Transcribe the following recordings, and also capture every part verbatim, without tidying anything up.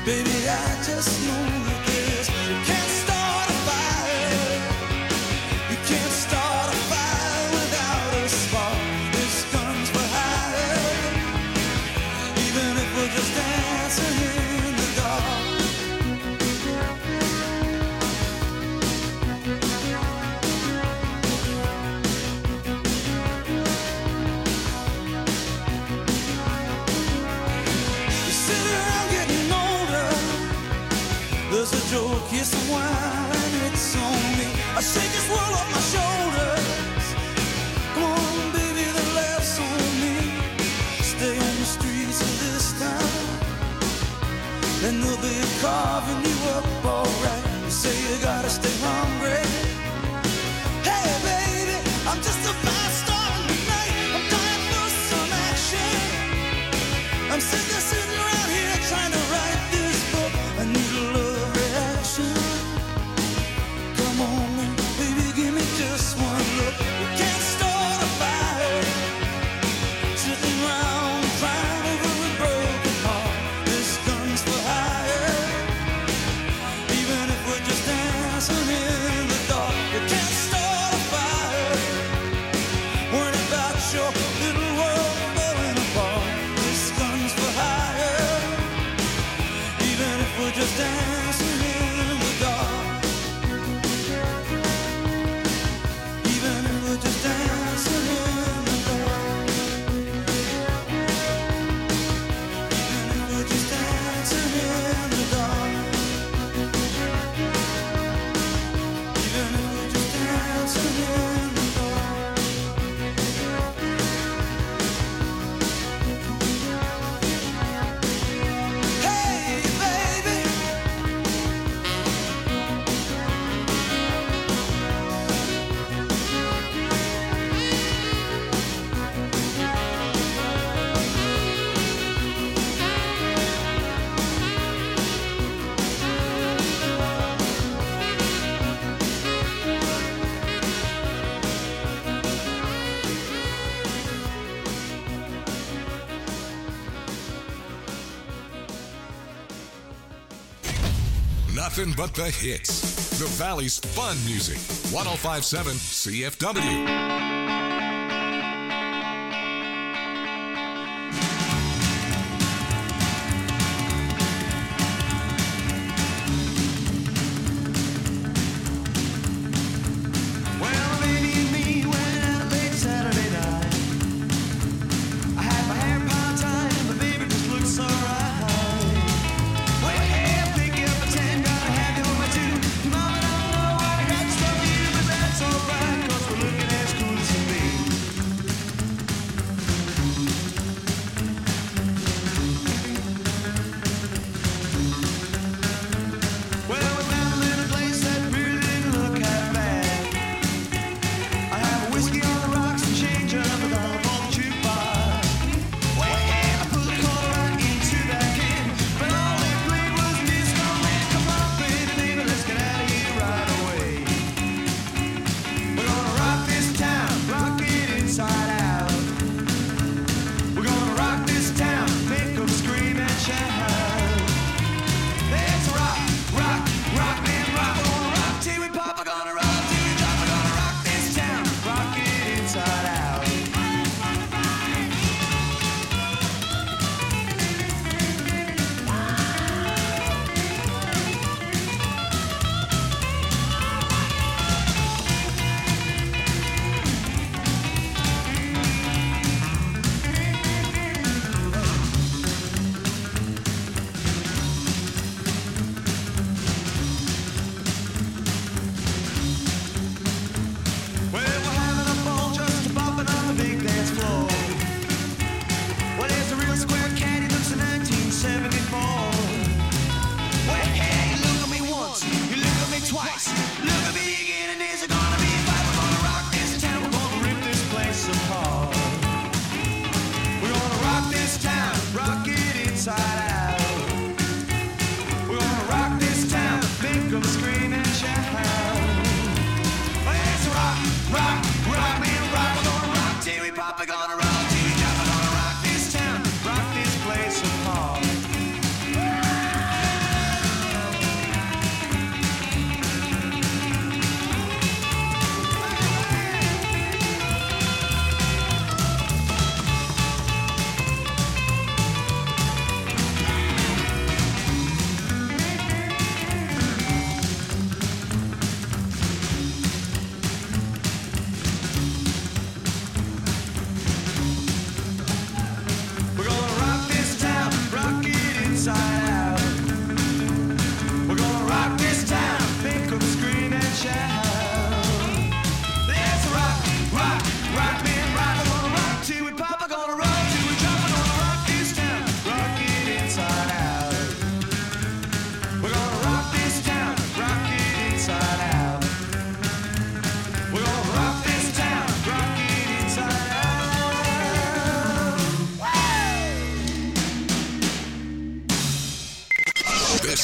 Nothing but the hits. The Valley's fun music. one oh five point seven C F W.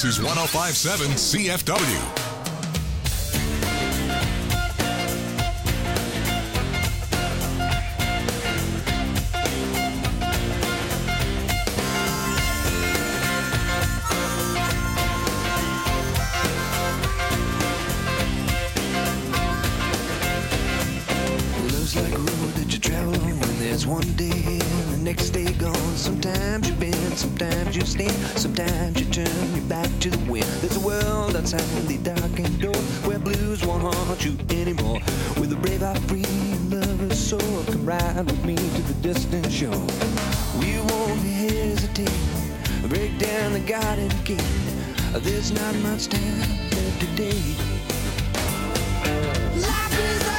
is one oh five point seven C F W. One day and the next day gone. Sometimes you bend, sometimes you stand, sometimes you turn your back to the wind. There's a world outside the darkened door where blues won't haunt you anymore. With a brave heart, free lover's soul, come ride with me to the distant shore. We won't hesitate, break down the garden gate. There's not much time left today. Life is a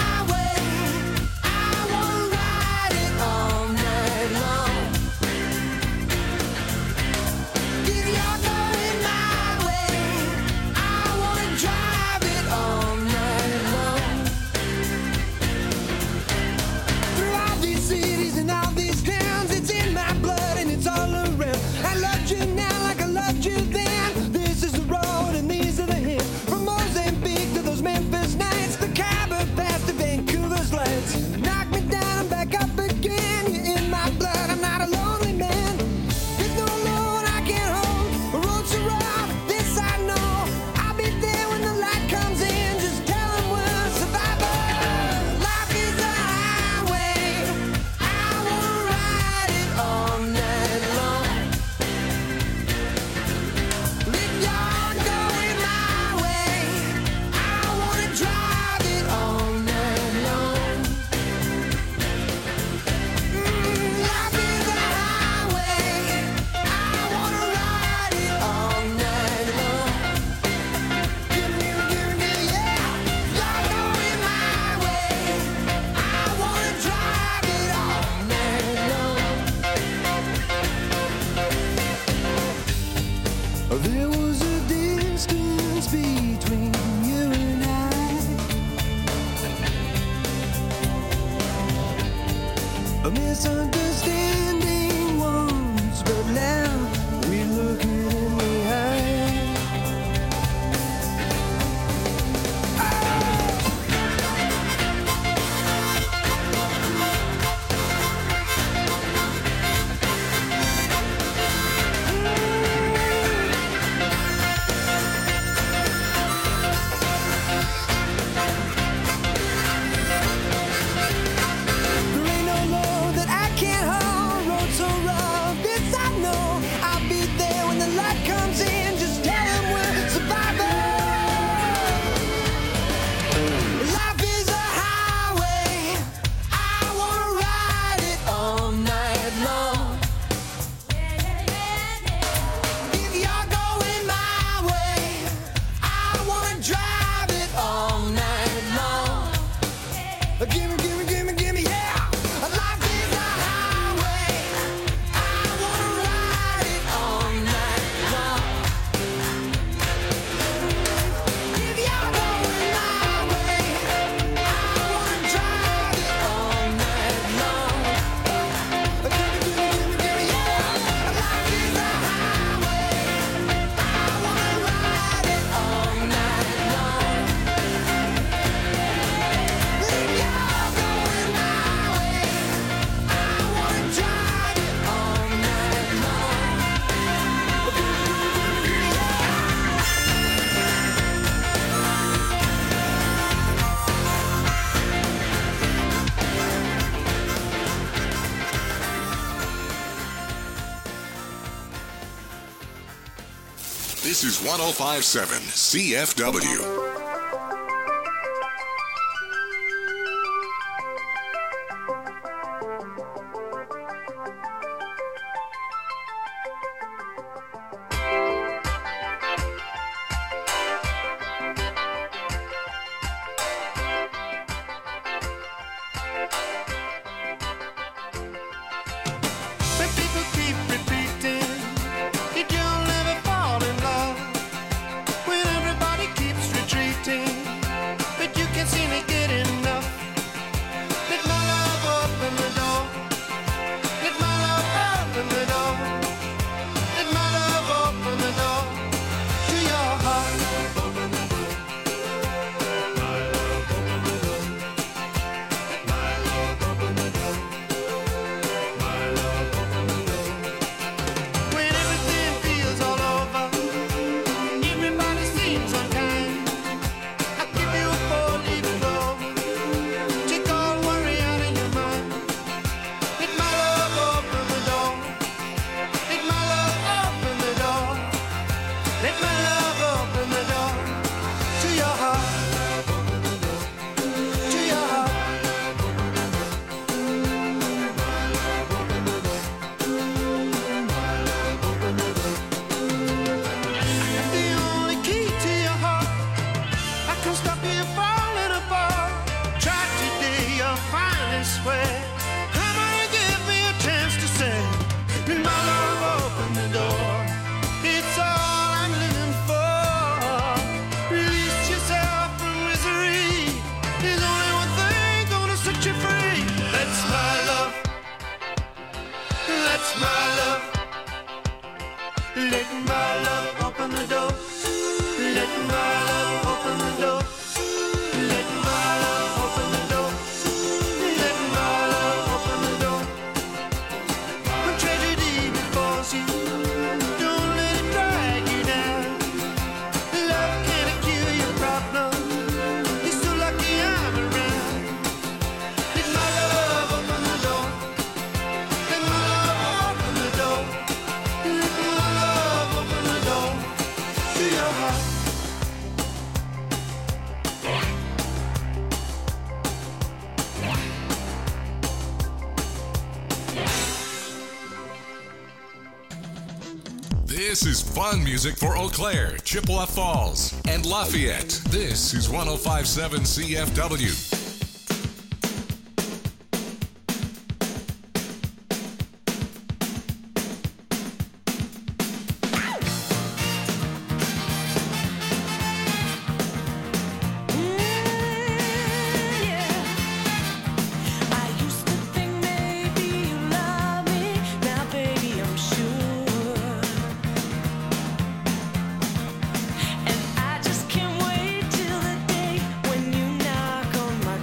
This is one oh five point seven C F W. Retreat. swear. Come on and give me a chance to say, my love, open the door. It's all I'm living for. Release yourself from misery. There's only one thing gonna set you free. That's my love. That's my love. Let my love open the door. Let my love open the door. Let my love open the door. Let my love open the door. When tragedy befalls you, don't let it drag you down. Love can't cure your problem. You're so lucky I'm around. Let my love open the door. Let my love open the door. Let my love open the door to your heart. This is fun music for Eau Claire, Chippewa Falls, and Lafayette. This is one oh five point seven C F W. And I just can't wait till the day when you knock on my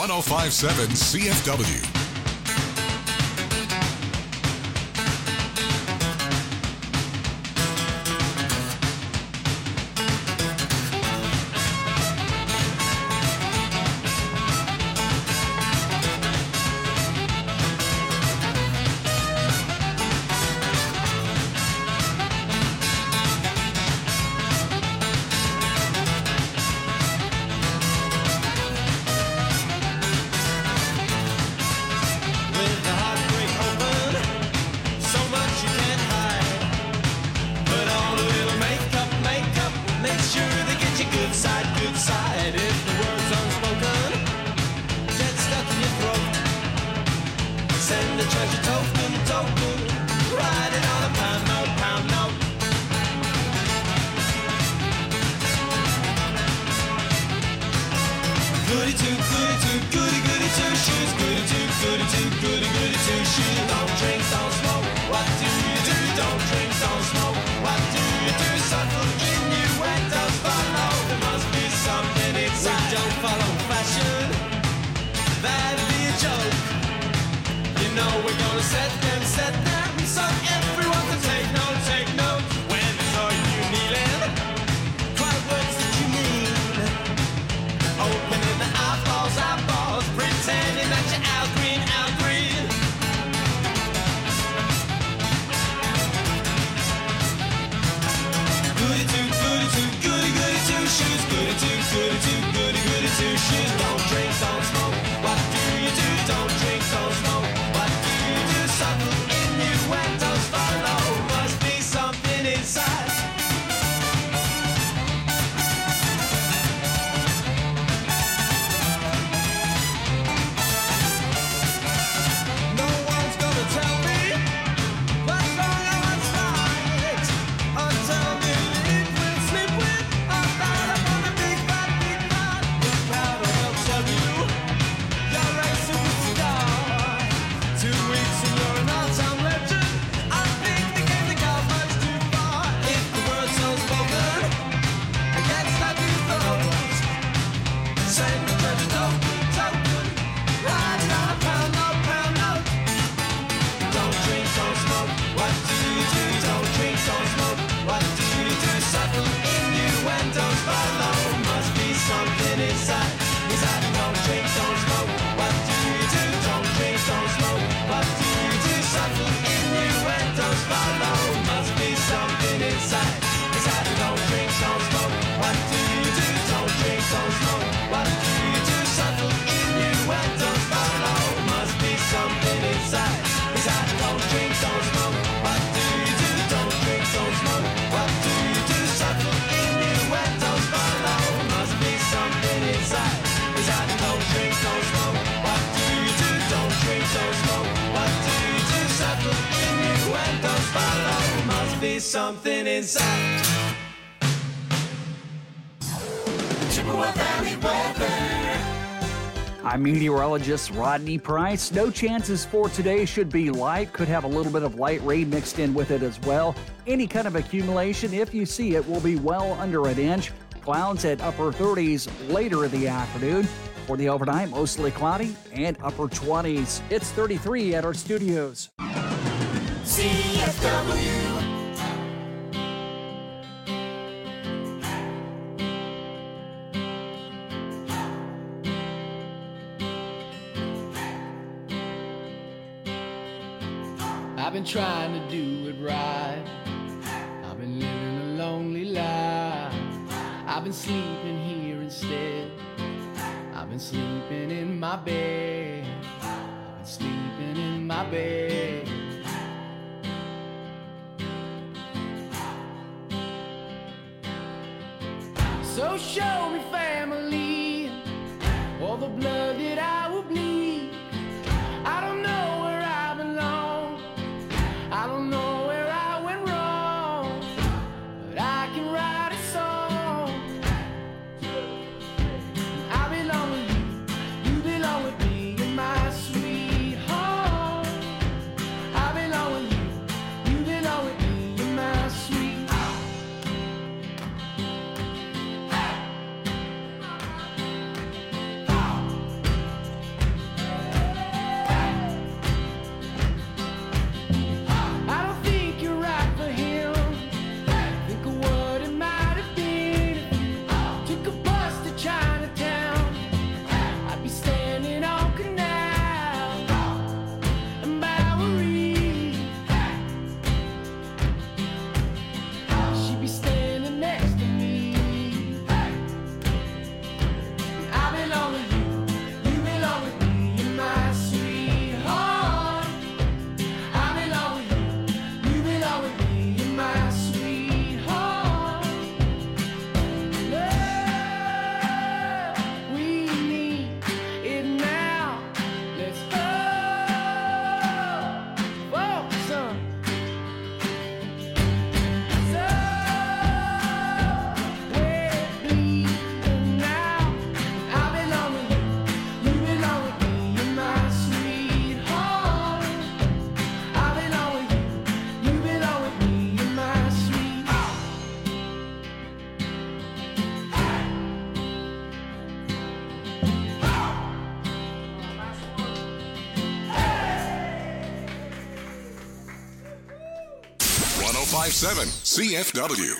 one oh five point seven C F W. Something inside. Chippewa Valley weather. I'm meteorologist Rodney Price. No chances for today. Should be light. Could have a little bit of light rain mixed in with it as well. Any kind of accumulation, if you see it, will be well under an inch. Clouds at upper thirties later in the afternoon. For the overnight, mostly cloudy and upper twenties. It's thirty-three at our studios. C F W. I've been trying to do it right. I've been living a lonely life. I've been sleeping here instead. I've been sleeping in my bed. I've been sleeping in my bed. So show me family, all the blood that I will bleed. I don't know where I belong. I don't know where I went wrong, but I can write a song. I belong with you, you belong with me, you're my sweet home. I belong with you, you belong with me, you're my sweet home. oh five seven C F W.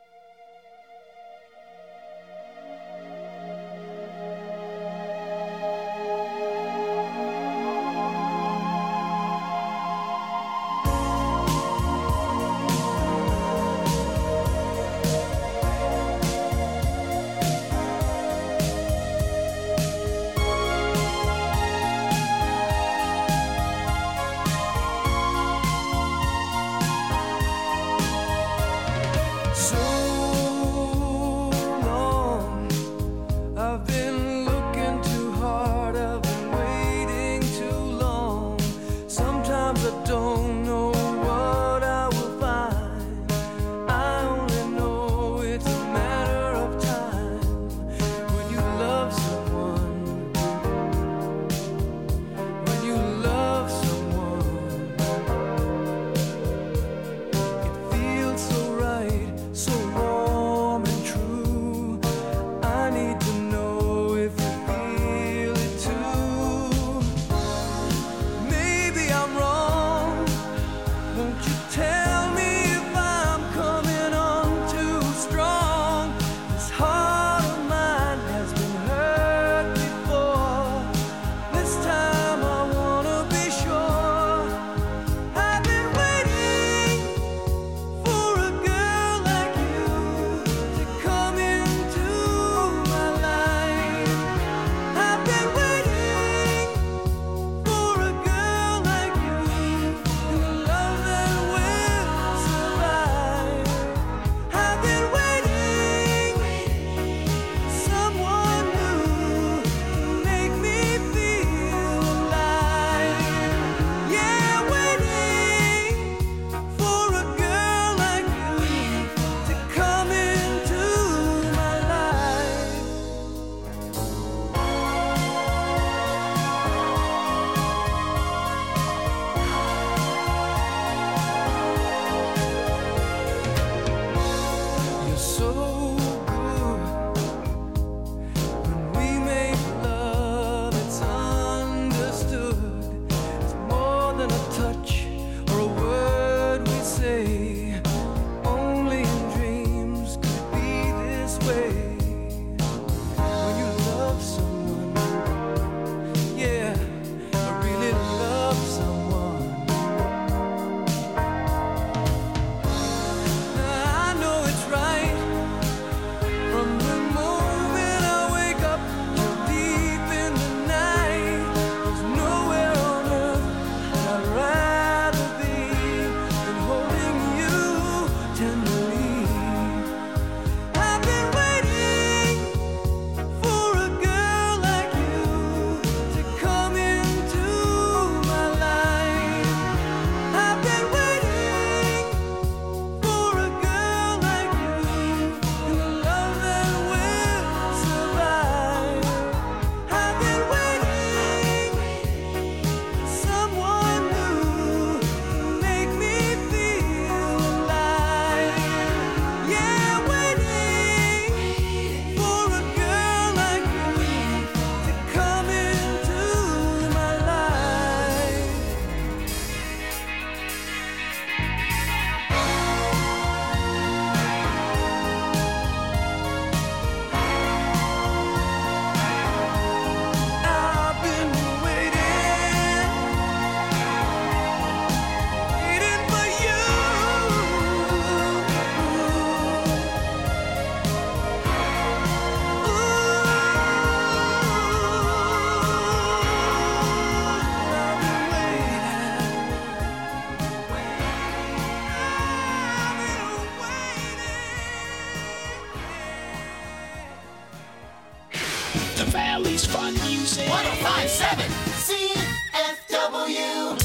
Valley's fun music. one oh five point seven C F W.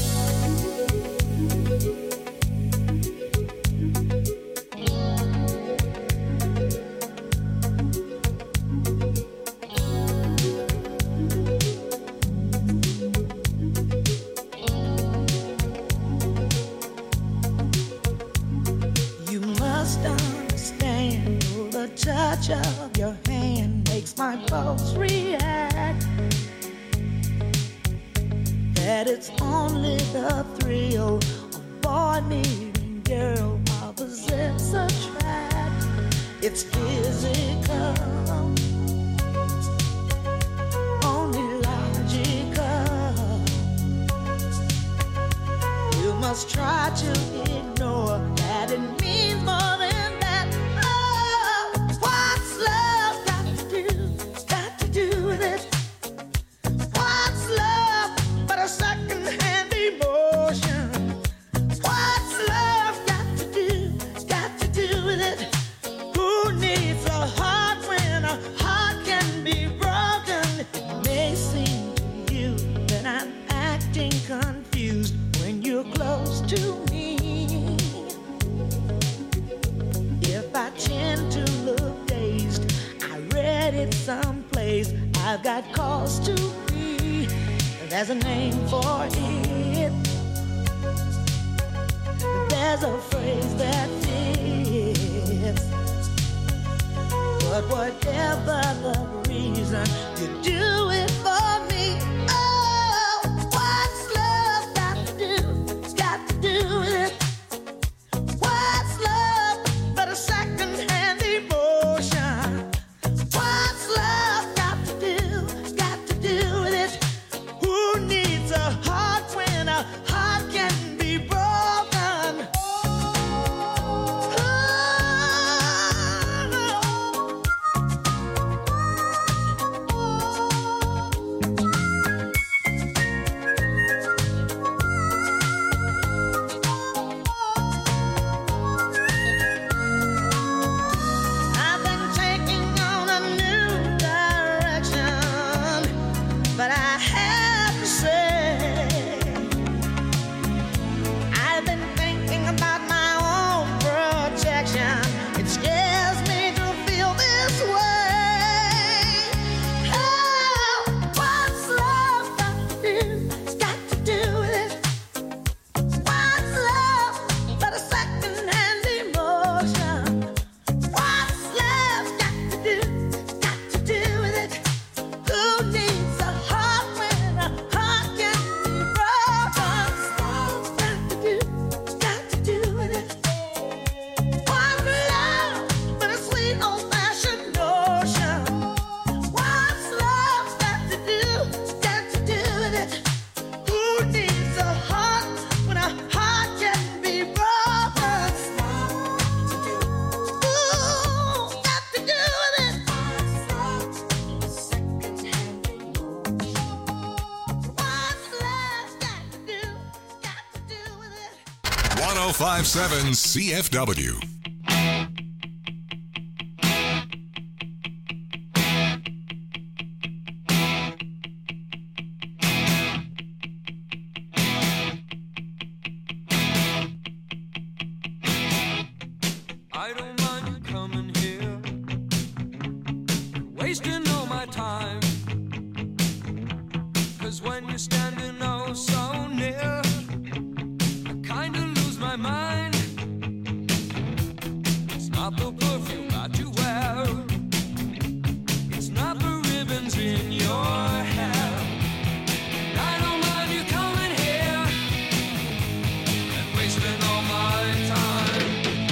You must understand the touch of your hand makes my pulse react. That it's only the thrill of boy meeting girl. I'll opposites attract. It's physical, only logical. You must try to ignore that it means more than that. Oh, what's love got to do? Got to do with it. What's love but a second-hand emotion? What's love got to do? Got to do with it. Who needs a heart when a heart can be broken? It may seem to you that I'm acting confused when you're close to me. If I tend to look dazed, I read it someplace. I've got cause to be. There's a name for it. There's a phrase that fits. But whatever the reason, you do it for me. Oh, what's love got to do? Got to do with it. What's love but a second-hand emotion? What's love got to do? Got to do with it. Who needs a heart when a heart can be broken? I've been taking on a new direction, but I have to say, I've been thinking about my own protection. It scares me to feel this way. Oh, what's love got to do? Got to do with it. What's love but a second-hand emotion? What's love got to do? Got to do with it. Who needs a heart when a heart can be broken? What's got to do? Got to do with it. What's love but a sweet old-fashioned notion? What's love got to do? Got to do with it. Who needs a heart when a heart can be broken? Ooh, got to do with it. What's love got to do? Got to do with it. one oh five point seven C F W. I don't mind you coming here, wasting all my time. Cause when you're standing oh so near, I kinda lose my mind. It's not the perfume that you wear, it's not the ribbons in your hair. I don't mind you coming here and wasting all my time.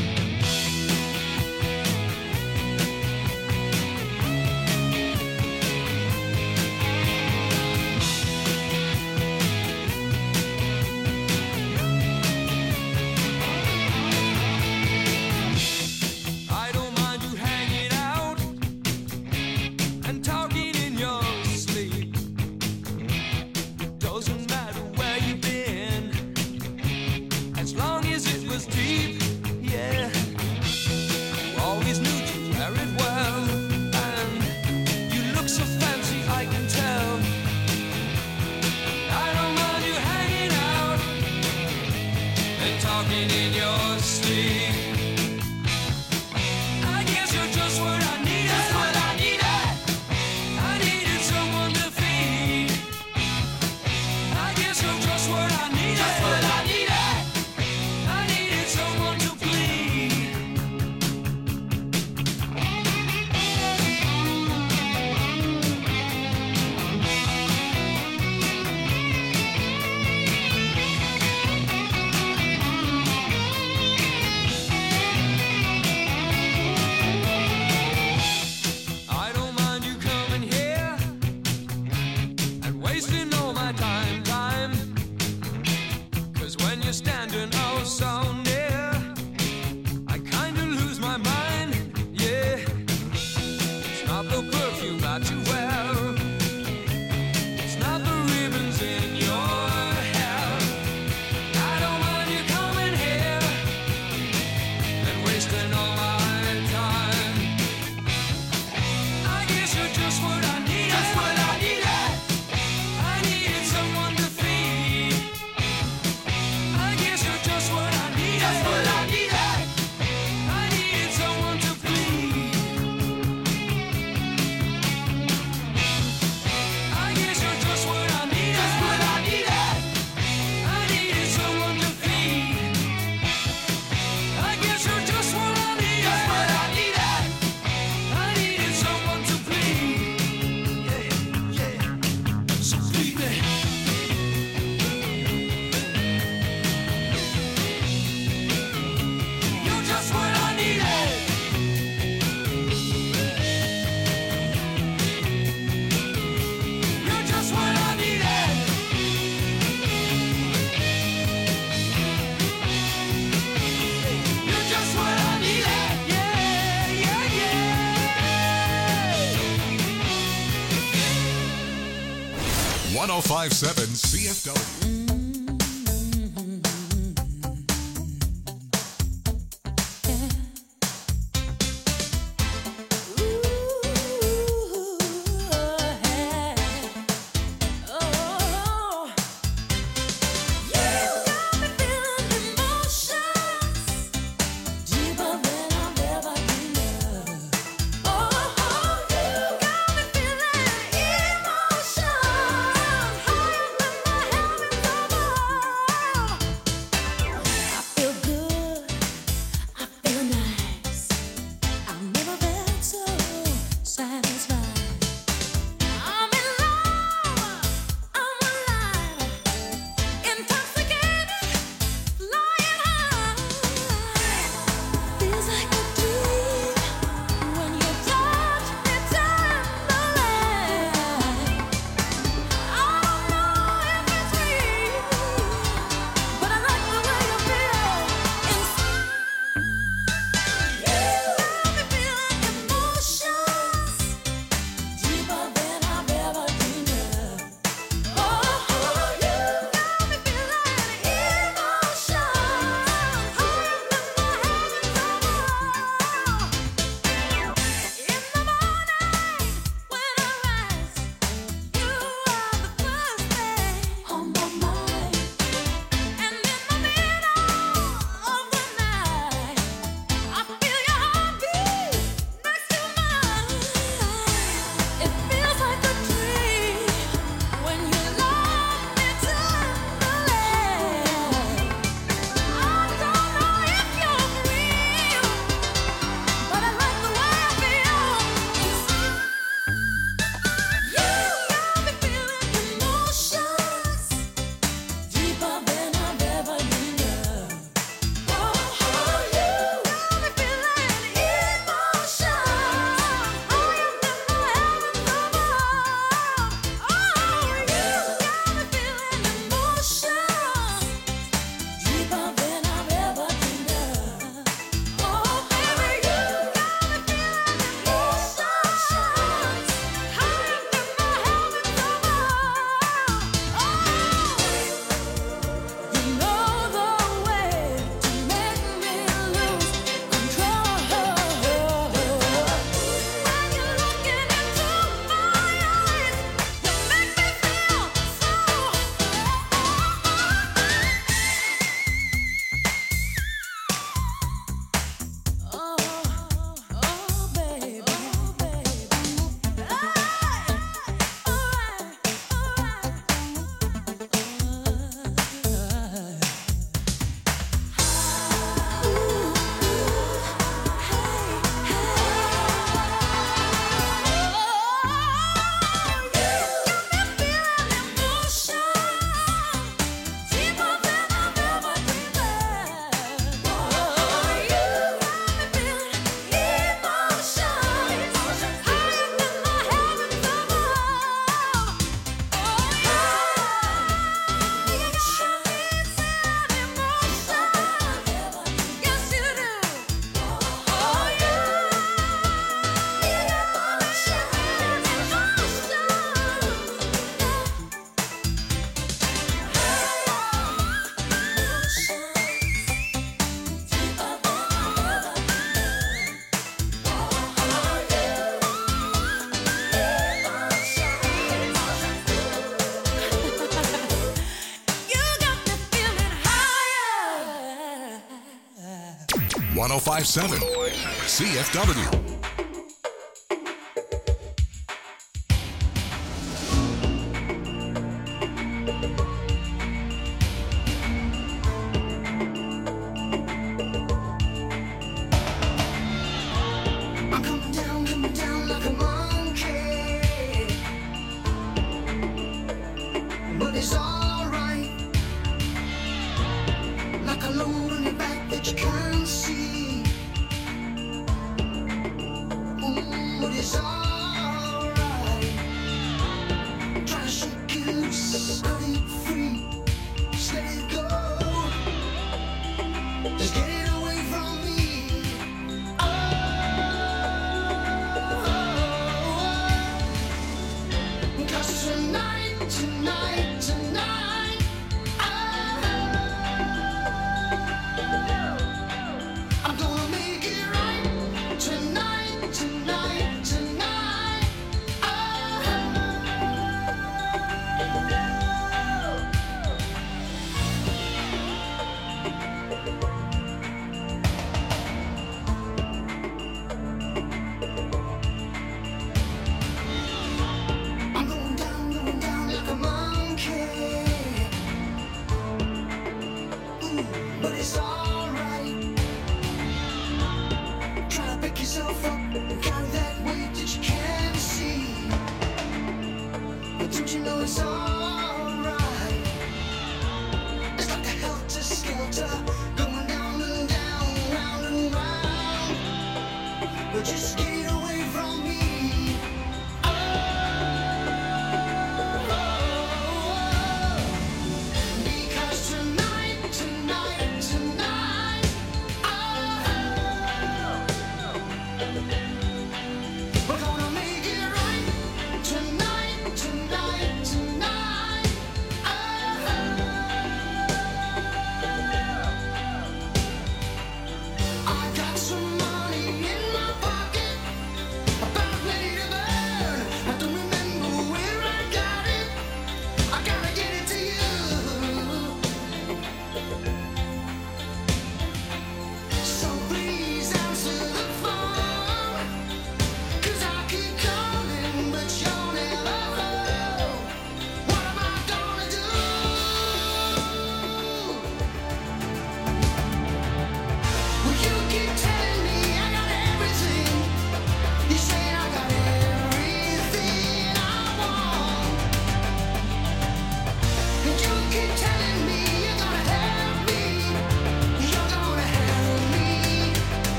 I don't mind you hanging out and talking in your sleep. Doesn't matter where you've been, as long as it was deep, yeah. You always knew to wear it well, and you look so fancy, I can tell. I don't mind you hanging out and talking in your sleep. I guess you're just what I needed. Just what I needed. I needed someone to feed. I guess you're just what I needed. Just what I needed. I needed someone to plead. one oh five point seven C F W. one oh five point seven C F W. Tonight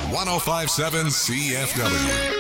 one oh five point seven C F W.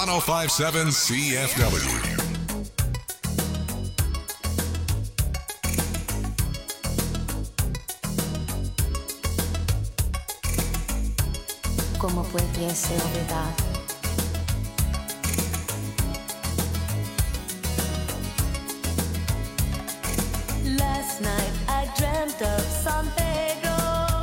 one oh five seven C F W. ¿Cómo pudiese olvidar? Last night I dreamt of San Pedro,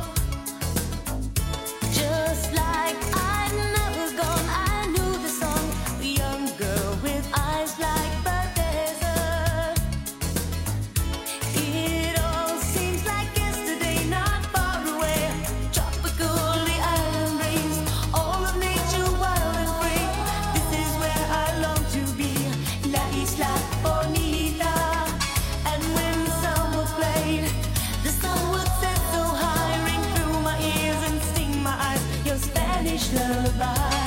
just like I'd never gone. I knew the song, a young girl with eyes like the desert. It all seems like yesterday, not far away. Tropical, the island breeze, all of nature wild and free. This is where I long to be, La Isla Bonita. And when the samba played, the sun would set so high, ring through my ears and sting my eyes. Your Spanish lullaby.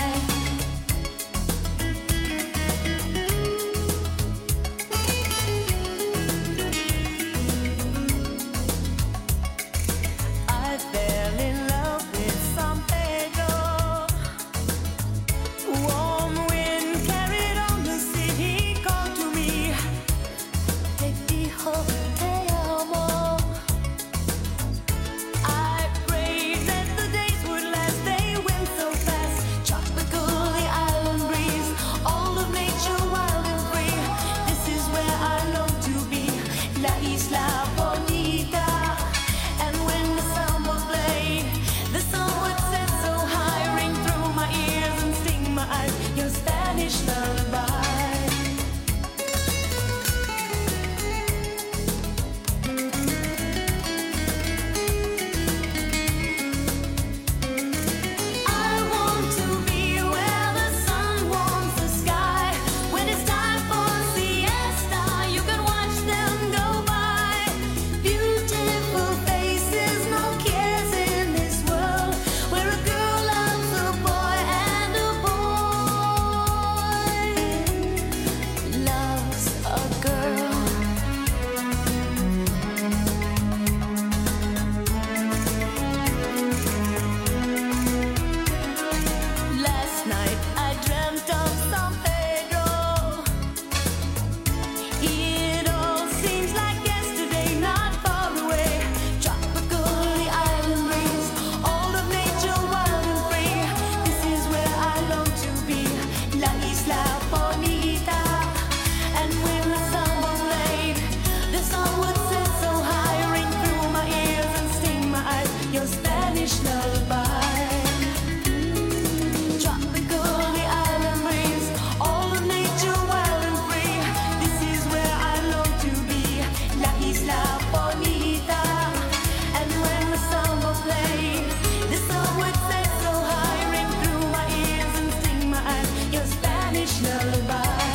I fell in love with San Pedro. Warm wind carried on the sea. He called to me, te dijo te amo. I prayed that the days would last. They went so fast. Tropical, the island breeze, all of nature wild and free. This is where I long to be, La Isla Bonita. And when the samba played, the sun would set so high, ring through my ears and sting my eyes. Your Spanish lullaby. I want to be where the sun warms the sky. When it's time for siesta, you can watch them go by. Beautiful faces, no cares in this world, where a girl loves a boy and a boy loves a girl. Last night I dreamt of San Pedro. It all seems like yesterday, not far away. Tropical, the island breeze, all of nature wild and free. This is where I long to be, La Isla Bonita. And when the samba played, the sun would set so high, ring through my ears and sting my eyes. Your Spanish lullaby. Tropical, the island breeze, all of nature wild and free. This is where I long to be, La Isla Bonita. And when the samba played, the sun would set so high, ring through my ears and sting my eyes. Your Spanish lullaby.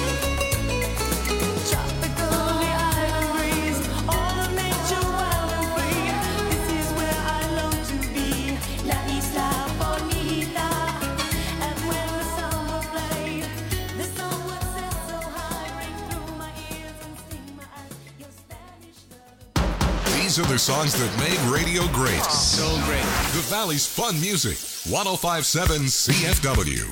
Tropical, the island breeze, all of nature wild and free. This is where I long to be, La Isla Bonita. And when the samba played, the sun would set so high, ring through my ears and sting my eyes. Your Spanish lullaby. These are the songs that made radio great. So great. The Valley's fun music. one oh five seven C F W.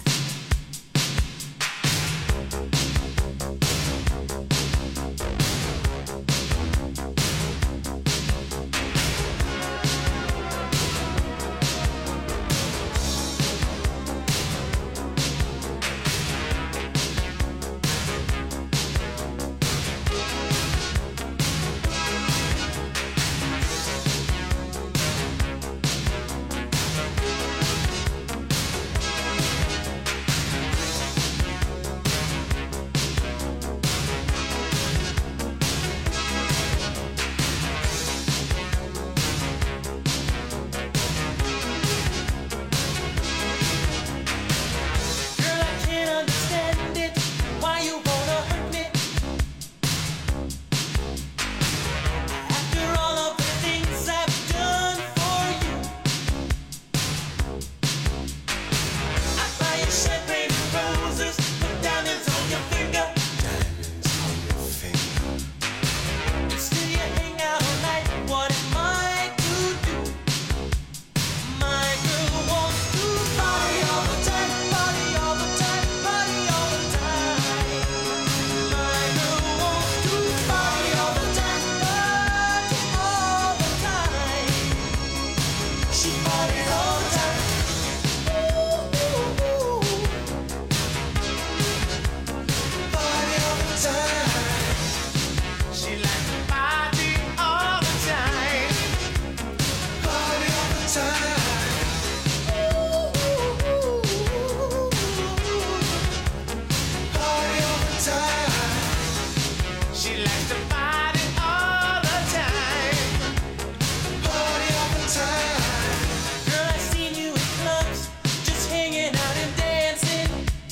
party all the time. Party all the time. Girl, I seen you in clubs, just hanging out and dancing.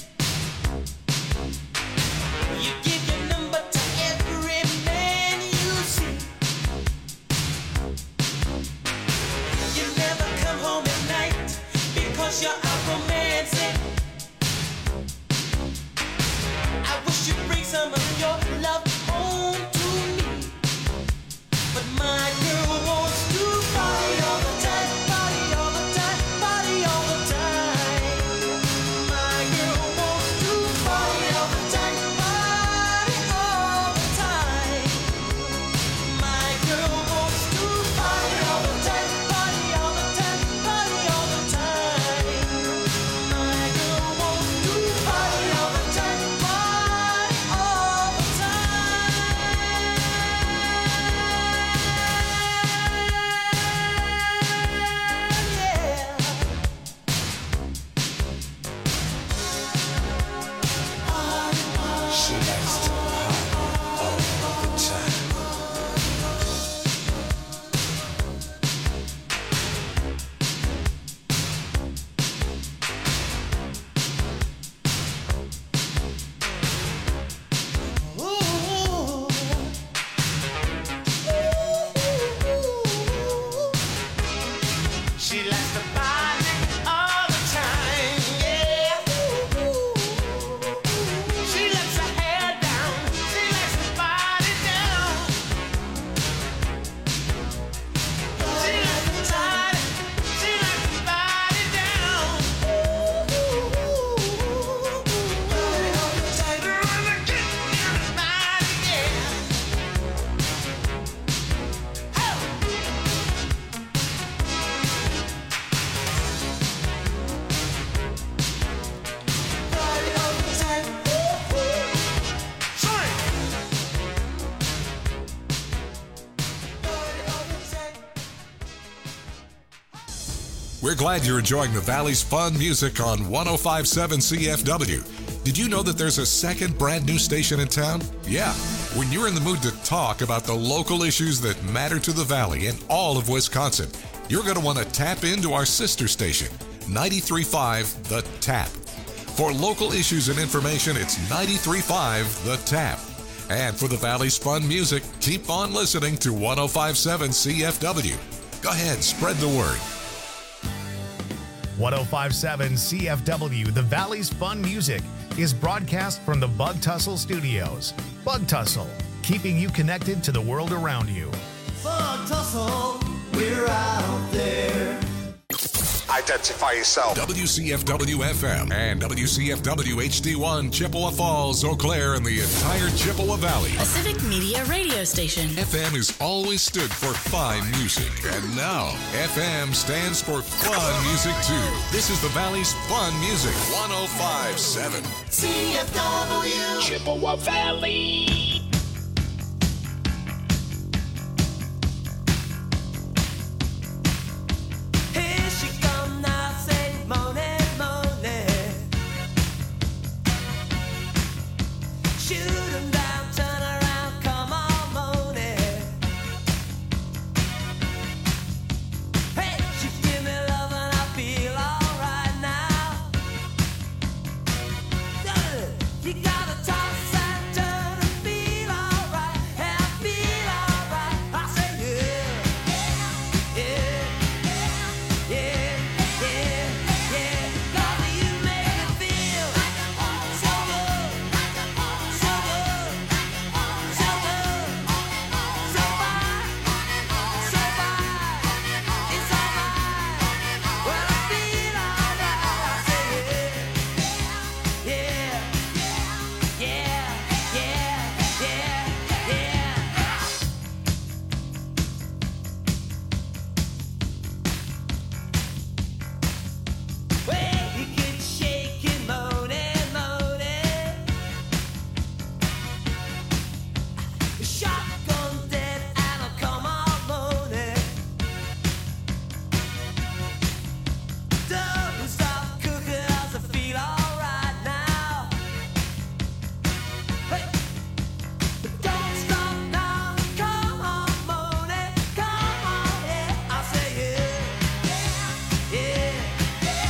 You give your number to every man you see. You never come home at night because you're out romancing. I wish you'd bring some of your love home to me. But my girl wants to party all the time, party all the time, party all the time. My girl wants to party all the time, party all the time. My girl wants to party all the time, party all the time, party all the time. My girl wants to party all the time, party all the time. She likes to party all the time. Ooh. She likes to party all the time, yeah. She lets her hair down, she likes to party down. She likes to party, she likes to party down. Party all the time, wanna get in the party, yeah. Oh. Party all the time. Swing. Party all the time. We're glad you're enjoying the Valley's fun music on one oh five point seven C F W. Did you know that there's a second brand new station in town? Yeah. When you're in the mood to talk about the local issues that matter to the Valley and all of Wisconsin, you're going to want to tap into our sister station, ninety-three point five The Tap. For local issues and information, it's ninety-three point five The Tap. And for the Valley's fun music, keep on listening to one oh five point seven C F W. Go ahead, spread the word. one oh five point seven C F W, the Valley's fun music, is broadcast from the Bug Tussle Studios. Bug Tussle, keeping you connected to the world around you. Bug Tussle, we're out there. Identify yourself. W C F W F M and W C F W H D one, Chippewa Falls, Eau Claire, and the entire Chippewa Valley. A civic media radio station. F M has always stood for fine music, and now F M stands for fun music too. This is the Valley's fun music, one oh five point seven C F W. Chippewa Valley.